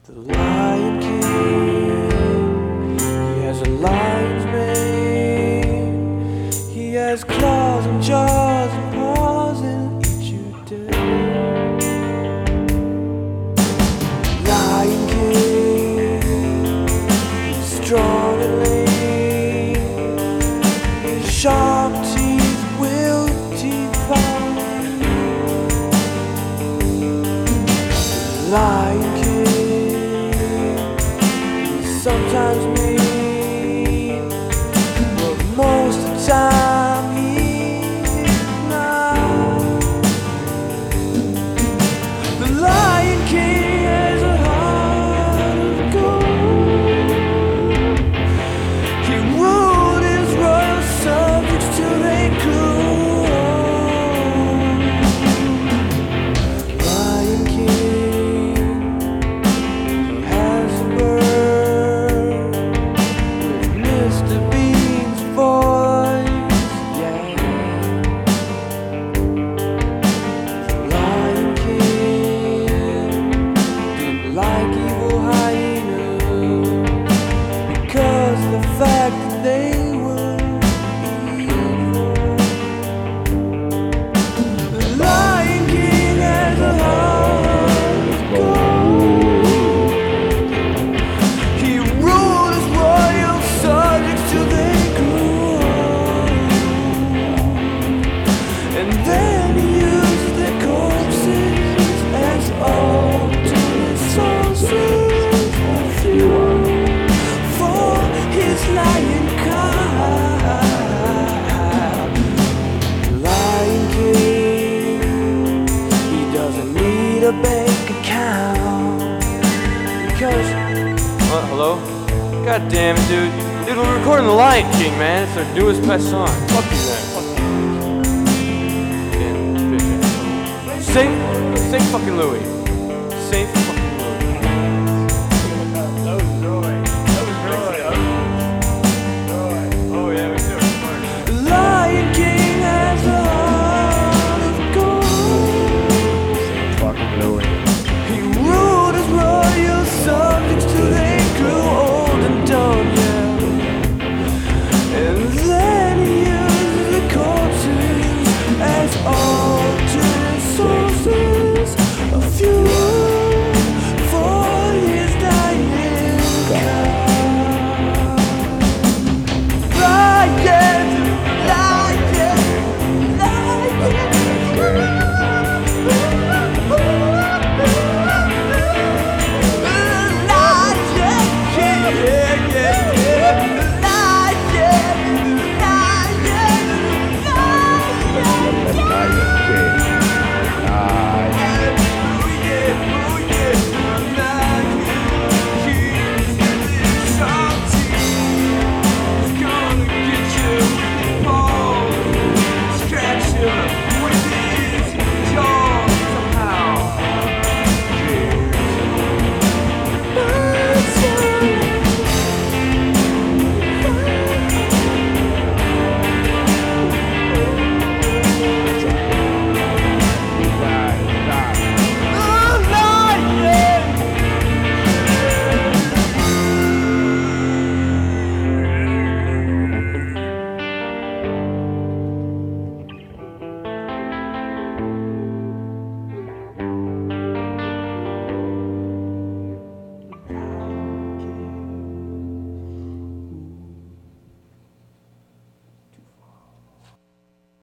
The Lion King, he has a lion's mane. He has claws and jaws and paws and eat you dead. Lion King, he's strong and lean. His sharp teeth will devour you. Lion King, sometimes mean, but most of the time he's not. The Lion King has a heart of gold. He ruled his royal subjects till they grew old. Lion King, he has a bird with Mr. Bean's voice, yeah. The Lion King didn't like evil hyenas because of the fact that they were evil. The Lion King has a heart of gold. He ruled his royal subjects till they grew old. And then he used their corpses as alternate sources of fuel for his lion cub. Lion King, he doesn't need a bank account because hello? God damn it, dude. Dude, we're recording The Lion King, man. It's our newest pet song. Fuck you, man. Fuck you. Damn, bitch. Sing fucking Louie. Sing